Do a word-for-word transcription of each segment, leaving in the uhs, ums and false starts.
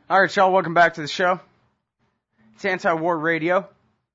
All right, y'all, welcome back to the show. It's Anti-War Radio.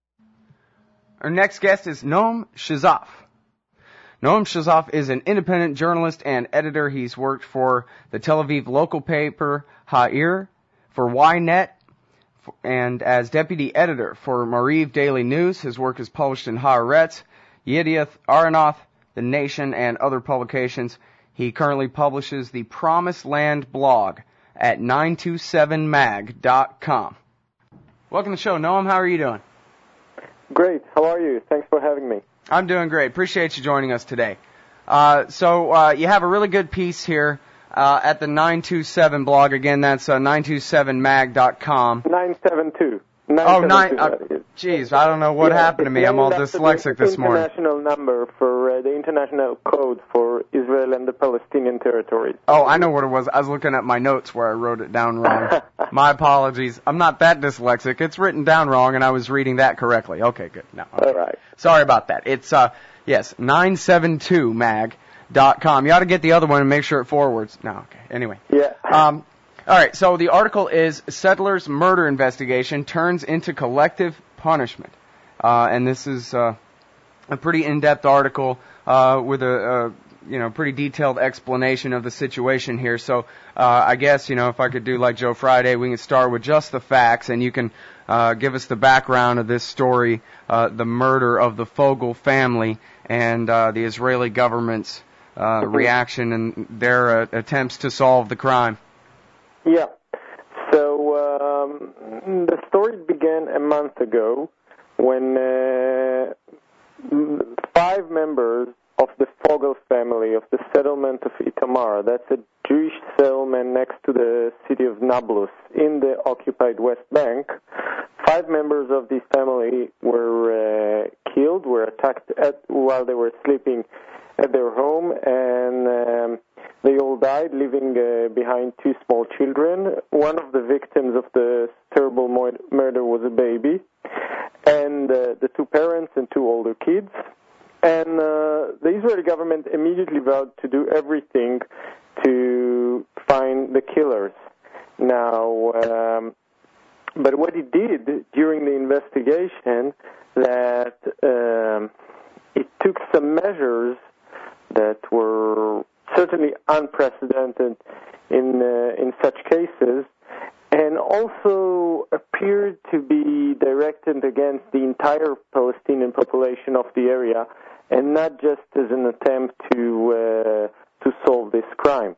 Our next guest is Noam Shazaf. Noam Shazaf is an independent journalist and editor. He's worked for the Tel Aviv local paper Ha'ir, for Ynet, and as deputy editor for Mariv Daily News. His work is published in Haaretz, Yedioth Ahronoth, The Nation, and other publications. He currently publishes the Promised Land blog at nine two seven mag dot com. Welcome to the show, Noam. How are you doing? Great. How are you? Thanks for having me. I'm doing great. Appreciate you joining us today. Uh, so uh, you have a really good piece here uh, at the nine two seven blog. Again, that's uh, nine two seven mag dot com. nine seven two. Oh, nine. Uh, geez, I don't know what yeah, happened to me. I'm all dyslexic this morning. International number for uh, the international code for Israel and the Palestinian territories. Oh, I know what it was. I was looking at my notes where I wrote it down wrong. My apologies. I'm not that dyslexic. It's written down wrong, and I was reading that correctly. Okay, good. No, okay. All right. Sorry about that. It's uh, yes, nine seven two mag dot com. You ought to get the other one and make sure it forwards. No, okay. Anyway. Yeah. Um. All right, so the article is Settlers' Murder Investigation Turns into Collective Punishment. Uh, and this is uh, a pretty in-depth article uh, with a, a you know pretty detailed explanation of the situation here. So uh, I guess, you know, if I could do like Joe Friday, we can start with just the facts, and you can uh, give us the background of this story, uh, the murder of the Fogel family, and uh, the Israeli government's uh, reaction and their uh, attempts to solve the crime. Yeah. So um, the story began a month ago when uh, five members of the Fogel family of the settlement of Itamar, that's a Jewish settlement next to the city of Nablus in the occupied West Bank, five members of this family were uh, killed, were attacked at, while they were sleeping at their home, and um, they all died, leaving uh, behind two small children. One of the victims of the terrible murder was a baby, and uh, the two parents and two older kids. And uh, the Israeli government immediately vowed to do everything to find the killers. Now, um, but what it did during the investigation, that um, it took some measures that were certainly unprecedented in uh, in such cases, and also appeared to be directed against the entire Palestinian population of the area, and not just as an attempt to uh, to solve this crime.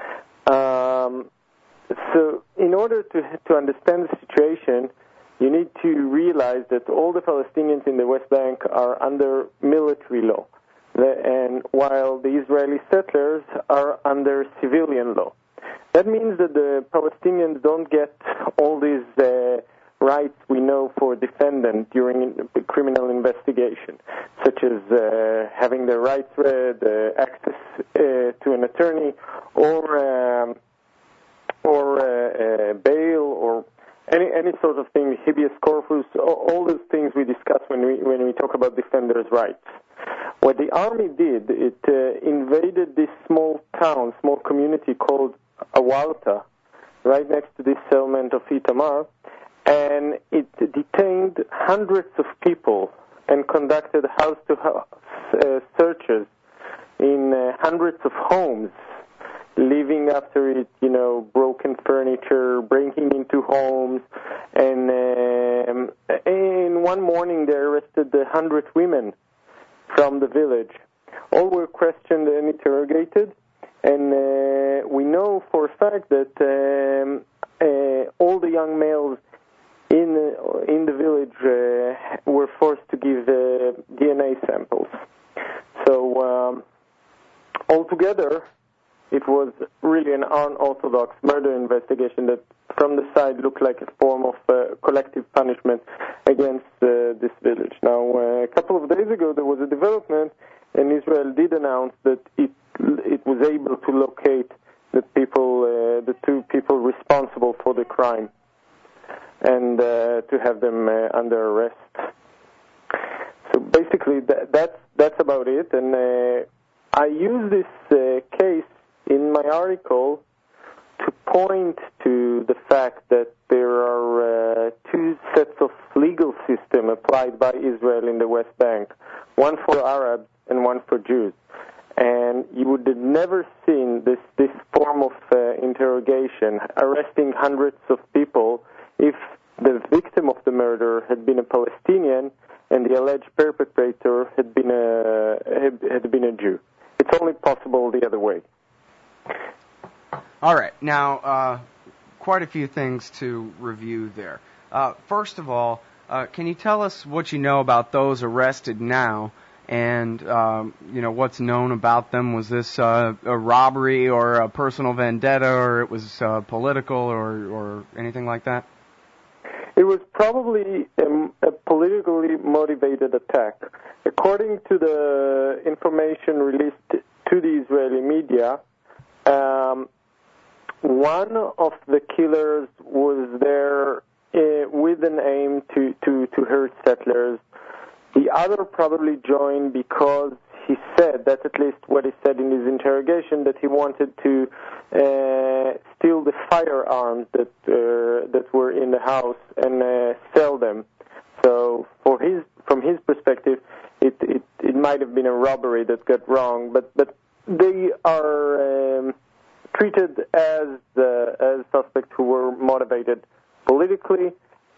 Um, so, in order to to understand the situation, you need to realize that all the Palestinians in the West Bank are under military law, and while the Israeli settlers are under civilian law. That means that the Palestinians don't get all these uh, rights we know for defendant during the criminal investigation, such as uh, having their rights read, uh, access uh, to an attorney, or um, or uh, uh, bail, or any any sort of thing, habeas corpus, all, all those things we discuss when we when we talk about defenders' rights. What the army did, it uh, invaded this small town, small community called Awalta, right next to this settlement of Itamar, and it detained hundreds of people and conducted house-to-house uh, searches in uh, hundreds of homes, leaving after it, you know, broken furniture, breaking into homes, and um, in one morning they arrested a hundred women from the village. All were questioned and interrogated, and uh, we know for a fact that um, uh, all the young males in uh, in the village uh, were forced to give uh, D N A samples. So um, altogether, it was really an unorthodox murder investigation that from the side looked like a form of uh, collective punishment against uh, this village. Now, uh, a couple of days ago, there was a development, and Israel did announce that it it was able to locate the people, uh, the two people responsible for the crime, and uh, to have them uh, under arrest. So basically, that, that's that's about it. And uh, I use this uh, case in my article to point to the fact that there are uh, two sets of legal system applied by Israel in the West Bank, one for Arabs and one for Jews. And you would have never seen this, this form of uh, interrogation, arresting hundreds of people, if the victim of the murder had been a Palestinian and the alleged perpetrator had been a, had, had been a Jew. It's only possible the other way. All right. Now, uh, quite a few things to review there. Uh, first of all, uh, can you tell us what you know about those arrested now? And, um, you know, what's known about them? Was this uh, a robbery or a personal vendetta, or it was uh, political or, or anything like that? It was probably a, a politically motivated attack. According to the information released to the Israeli media, um, one of the killers was there uh, with an aim to, to, to hurt settlers. The other probably joined because he said, that's at least what he said in his interrogation, that he wanted to uh, steal the firearms that uh, that were in the house and uh, sell them. So for his, from his perspective, it, it, it might have been a robbery that got wrong, but, but they are um, treated as, the, as suspects who were motivated politically,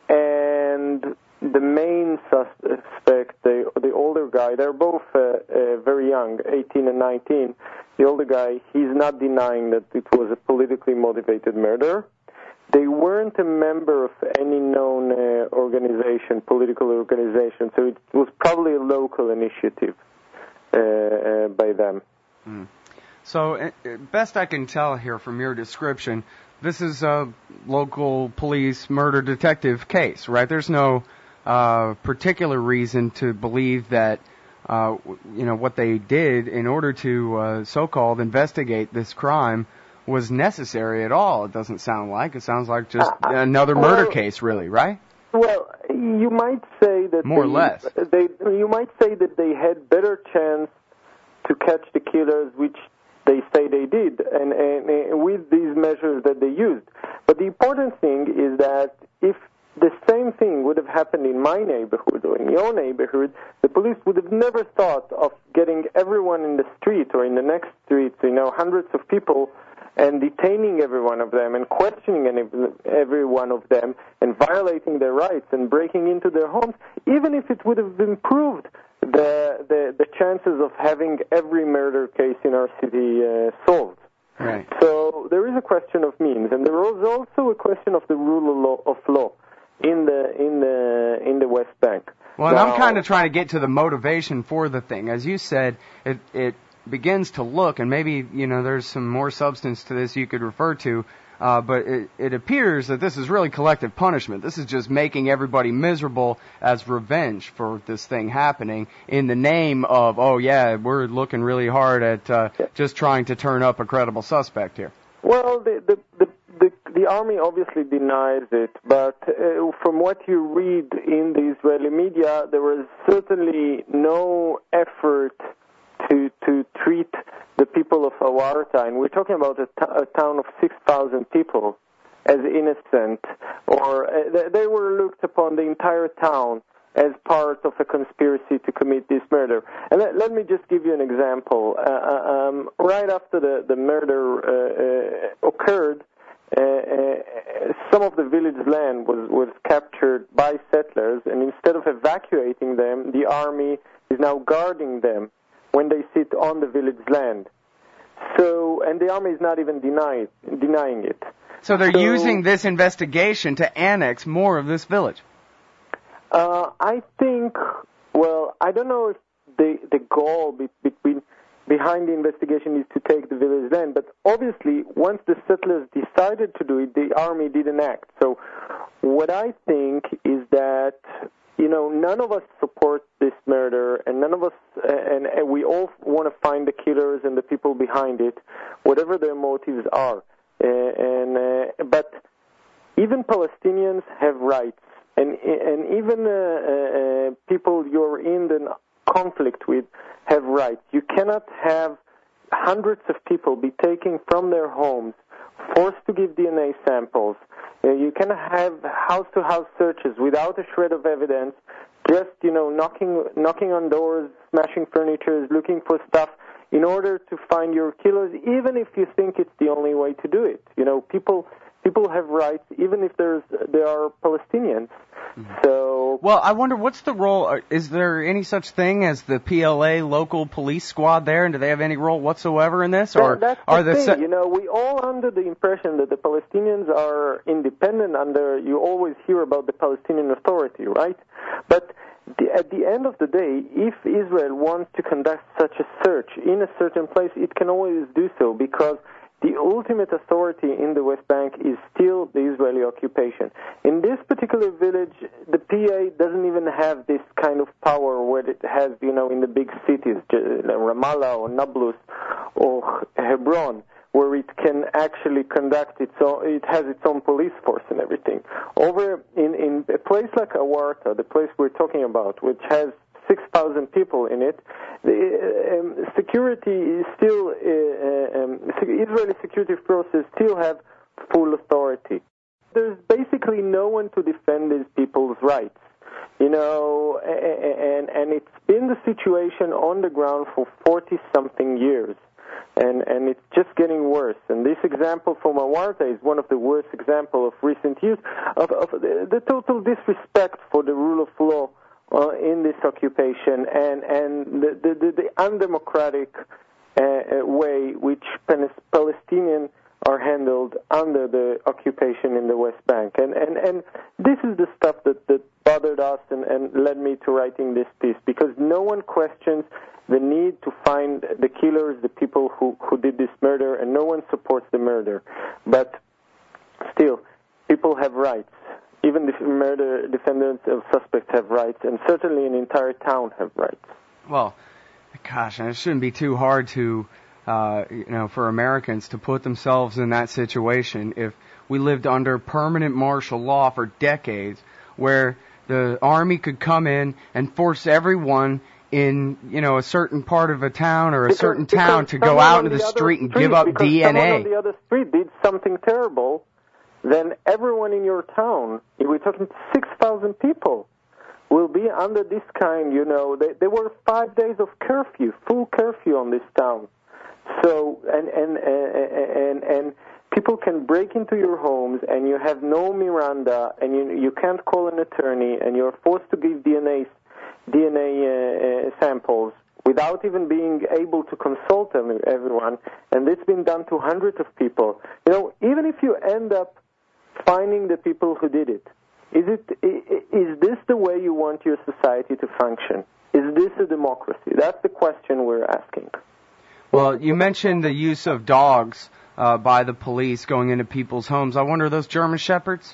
and the main suspect, the, the older guy, they're both uh, uh, very young, eighteen and nineteen. The older guy, he's not denying that it was a politically motivated murder. They weren't a member of any known uh, organization, political organization, so it was probably a local initiative uh, uh, by them. Mm. So, uh, best I can tell here from your description, this is a local police murder detective case, right? There's no uh, particular reason to believe that, uh, you know, what they did in order to uh, so-called investigate this crime was necessary at all. It doesn't sound like. It sounds like just uh, another murder well, case, really, right? Well, you might say that more they, or less. They, you might say that they had better chance to catch the killers, which they say they did, and, and, and with these measures that they used. But the important thing is that if the same thing would have happened in my neighborhood or in your neighborhood, the police would have never thought of getting everyone in the street or in the next street, you know, hundreds of people, and detaining every one of them and questioning any, every one of them and violating their rights and breaking into their homes, even if it would have improved the the, the chances of having every murder case in our city uh, solved. Right. So there is a question of means, and there is also a question of the rule of law, of law in the in the in the West Bank. Well, now, and I'm kind of trying to get to the motivation for the thing. As you said, it it begins to look, and maybe, you know, there's some more substance to this you could refer to, uh, but it, it appears that this is really collective punishment. This is just making everybody miserable as revenge for this thing happening in the name of, oh yeah, we're looking really hard at uh, just trying to turn up a credible suspect here. Well, the the the, the, the army obviously denies it, but uh, from what you read in the Israeli media, there was certainly no effort to to treat the people of Hawarta, and we're talking about a, t- a town of six thousand people, as innocent, or uh, they were looked upon, the entire town, as part of a conspiracy to commit this murder. And let, let me just give you an example. Uh, um, right after the, the murder uh, uh, occurred, uh, uh, some of the village land was, was captured by settlers, and instead of evacuating them, the army is now guarding them when they sit on the village land. So, and the army is not even denied, denying it. So they're so, using this investigation to annex more of this village. Uh, I think, well, I don't know if the the goal be, between behind the investigation is to take the village land, but obviously once the settlers decided to do it, the army didn't act. So what I think is that, you know, none of us support this murder, and none of us, and, and we all want to find the killers and the people behind it, whatever their motives are. Uh, and uh, but even Palestinians have rights, and and even uh, uh, people you're in the conflict with have rights. You cannot have hundreds of people be taken from their homes forced to give D N A samples. Uh, you can have house-to-house searches without a shred of evidence, just, you know, knocking knocking on doors, smashing furniture, looking for stuff in order to find your killers, even if you think it's the only way to do it. You know, people people have rights, even if there's there are Palestinians. Mm-hmm. So, well, I wonder what's the role. Is there any such thing as the P L A local police squad there, and do they have any role whatsoever in this? Or that, that's are the the thing. se- you know, we all under the impression that the Palestinians are independent. Under you always hear about the Palestinian Authority, right? But the, at the end of the day, if Israel wants to conduct such a search in a certain place, it can always do so, because the ultimate authority in the West Bank is still the Israeli occupation. In this particular village, the P A doesn't even have this kind of power where it has, you know, in the big cities, Ramallah or Nablus or Hebron, where it can actually conduct its own, it has its own police force and everything. Over in, in a place like Awarta, the place we're talking about, which has six thousand people in it, the um, security is still, uh, um, Israeli security forces still have full authority. There's basically no one to defend these people's rights. You know, and, and it's been the situation on the ground for forty-something years. And, and it's just getting worse. And this example from Awarta is one of the worst examples of recent years of, of the, the total disrespect for the rule of law uh, in this occupation, and, and the, the, the undemocratic uh, way which Palestinians are handled under the occupation in the West Bank. And, and, and this is the stuff that, that bothered us and, and led me to writing this piece, because no one questions the need to find the killers, the people who, who did this murder, and no one supports the murder. But still, people have rights. Even the murder defendants of suspects have rights, and certainly an entire town have rights. Well, gosh, and it shouldn't be too hard to, uh, you know, for Americans to put themselves in that situation if we lived under permanent martial law for decades, where the army could come in and force everyone in, you know, a certain part of a town or a because, certain town to go out into the, the street and street, give up D N A. If someone on the other street did something terrible, then everyone in your town, we're talking six thousand people, will be under this kind, you know, they, there were five days of curfew, full curfew on this town. So, and, and, and, and, and people can break into your homes, and you have no Miranda, and you, you can't call an attorney, and you're forced to give D N A D N A uh, samples without even being able to consult them, everyone, and it's been done to hundreds of people. You know, even if you end up finding the people who did it, is it is this the way you want your society to function? Is this a democracy? That's the question we're asking. Well, you mentioned the use of dogs uh, by the police going into people's homes. I wonder, are those German Shepherds?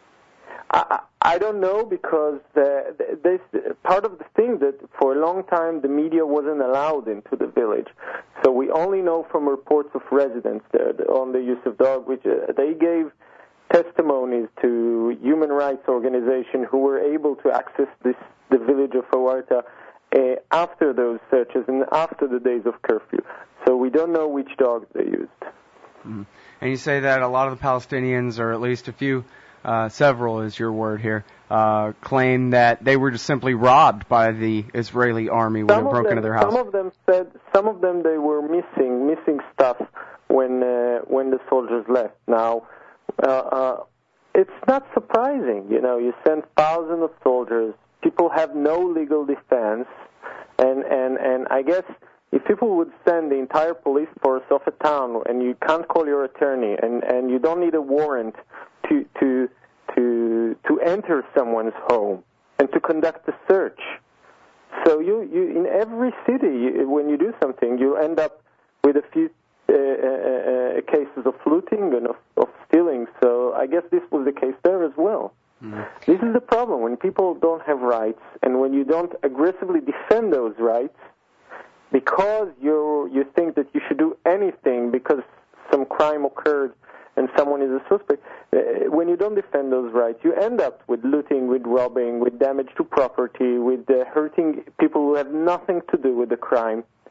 I, I don't know, because the, this part of the thing that for a long time the media wasn't allowed into the village. So we only know from reports of residents there on the use of dogs, which uh, they gave testimonies to human rights organizations who were able to access this the village of Awarta uh, after those searches and after the days of curfew. So we don't know which dogs they used. Mm-hmm. And you say that a lot of the Palestinians, or at least a few, uh, several is your word here, uh, claim that they were just simply robbed by the Israeli army when they broke them, into their house. Some of them said, some of them they were missing, missing stuff when uh, when the soldiers left. Now, uh, uh, it's not surprising, you know. You send thousands of soldiers. People have no legal defense, and and and I guess if people would send the entire police force of a town, and you can't call your attorney, and, and you don't need a warrant to to to to enter someone's home and to conduct a search. So you, you in every city, you, when you do something, you end up with a few uh, uh, cases of looting and of, of stealing. So I guess this was the case there as well. Mm-hmm. This is the problem, when people don't have rights, and when you don't aggressively defend those rights, because you you think that you should do anything because some crime occurred and someone is a suspect. Uh, when you don't defend those rights, you end up with looting, with robbing, with damage to property, with uh, hurting people who have nothing to do with the crime.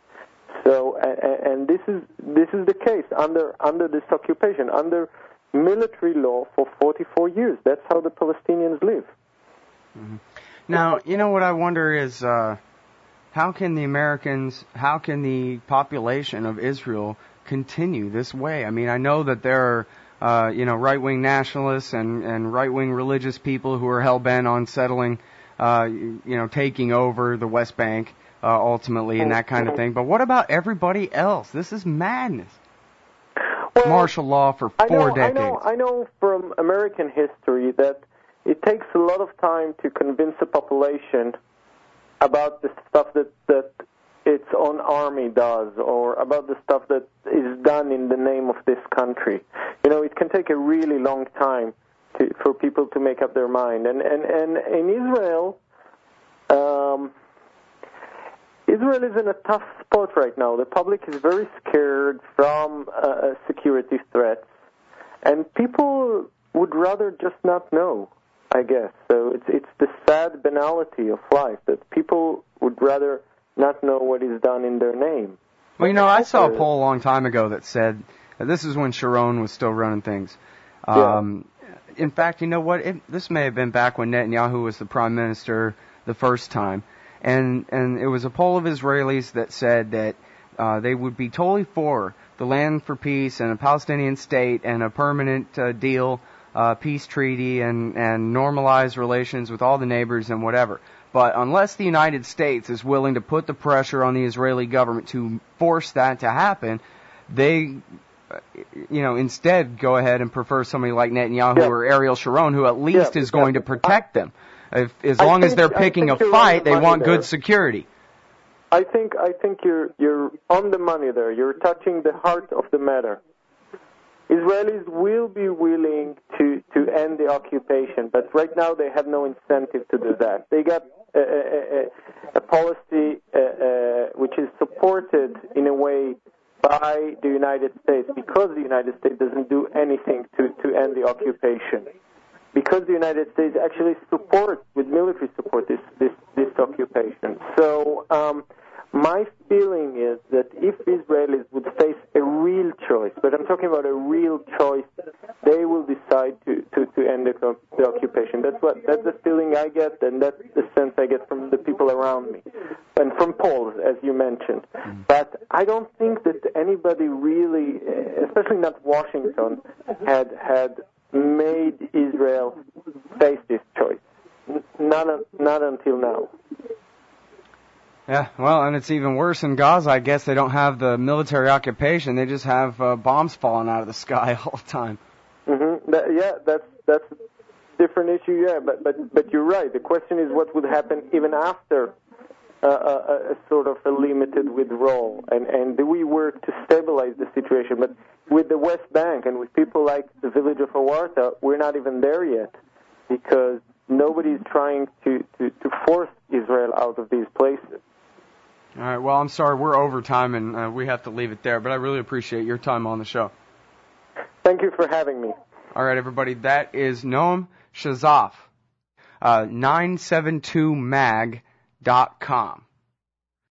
So, and, and this is this is the case under under this occupation, under military law for forty-four years. That's how the Palestinians live. Mm-hmm. Now, you know what I wonder is, uh, how can the Americans, how can the population of Israel continue this way? I mean, I know that there are, uh, you know, right-wing nationalists and, and right-wing religious people who are hell-bent on settling, uh, you know, taking over the West Bank, uh, ultimately, and that kind of thing. But what about everybody else? This is madness. Well, martial law for four I know, decades. I know, I know from American history that it takes a lot of time to convince a population about the stuff that, that its own army does, or about the stuff that is done in the name of this country. You know, it can take a really long time to, for people to make up their mind. And, and, and in Israel, um, Israel is in a tough spot right now. The public is very scared from uh, security threats, and people would rather just not know, I guess. So it's it's the sad banality of life that people would rather not know what is done in their name. Well, you know, I saw a poll a long time ago that said, this is when Sharon was still running things. Um, yeah. In fact, you know what? It, this may have been back when Netanyahu was the prime minister the first time. And and it was a poll of Israelis that said that uh, they would be totally for the land for peace and a Palestinian state and a permanent uh, deal, uh, peace treaty, and, and normalized relations with all the neighbors and whatever. But unless the United States is willing to put the pressure on the Israeli government to force that to happen, they, you know, instead go ahead and prefer somebody like Netanyahu yeah. or Ariel Sharon, who at least yeah. is going to protect them. If, as long think, as they're picking a fight, the they want there. good security. I think I think you're you're on the money there. You're touching the heart of the matter. Israelis will be willing to, to end the occupation, but right now they have no incentive to do that. They got a, a, a policy uh, uh, which is supported in a way by the United States because the United States doesn't do anything to, to end the occupation. Because the United States actually supports, with military support, this this, this occupation. So um, my feeling is that if Israelis would face a real choice, but I'm talking about a real choice, they will decide to, to, to end the, the occupation. That's what that's the feeling I get, and that's the sense I get from the people around me, and from polls, as you mentioned. Mm-hmm. But I don't think that anybody really, especially not Washington, had had. made Israel face this choice. Not, not until now. Yeah, well, and it's even worse in Gaza. I guess they don't have the military occupation. They just have uh, bombs falling out of the sky all the time. Mm-hmm. That, yeah, that's that's a different issue, yeah. But, but, but you're right. The question is what would happen even after uh, a, a sort of a limited withdrawal. And, and do we work to stabilize the situation? But with the West Bank and with people like the village of Hawarta, we're not even there yet because nobody is trying to, to, to force Israel out of these places. All right, well, I'm sorry, we're over time and uh, we have to leave it there, but I really appreciate your time on the show. Thank you for having me. All right, everybody, that is Noam Shazaf, uh, nine seven two mag dot com.